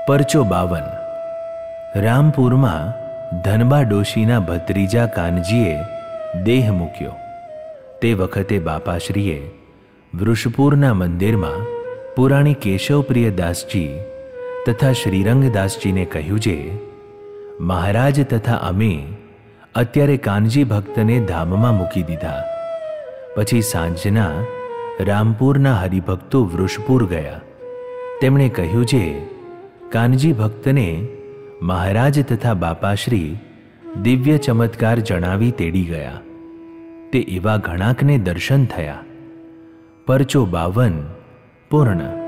પરચો 52 રામપુરમાં ધનબા ડોશીના ભત્રીજા કાનજીએ દેહ મૂક્યો તે વખતે બાપાશ્રીએ વૃષપુરના મંદિરમાં પુરાણી કેશવપ્રિય દાસજી તથા શ્રીરંગદાસજીને કહ્યું છે, મહારાજ તથા અમે અત્યારે કાનજી ભક્તને ધામમાં મૂકી દીધા. પછી સાંજના રામપુરના હરિભક્તો વૃષપુર ગયા. તેમણે કહ્યું છે, કાનજી ભક્તને મહારાજ તથા બાપાશ્રી દિવ્ય ચમત્કાર જણાવી તેડી ગયા. તે એવા ઘણાકને દર્શન થયા. પરચો 52 પૂર્ણ.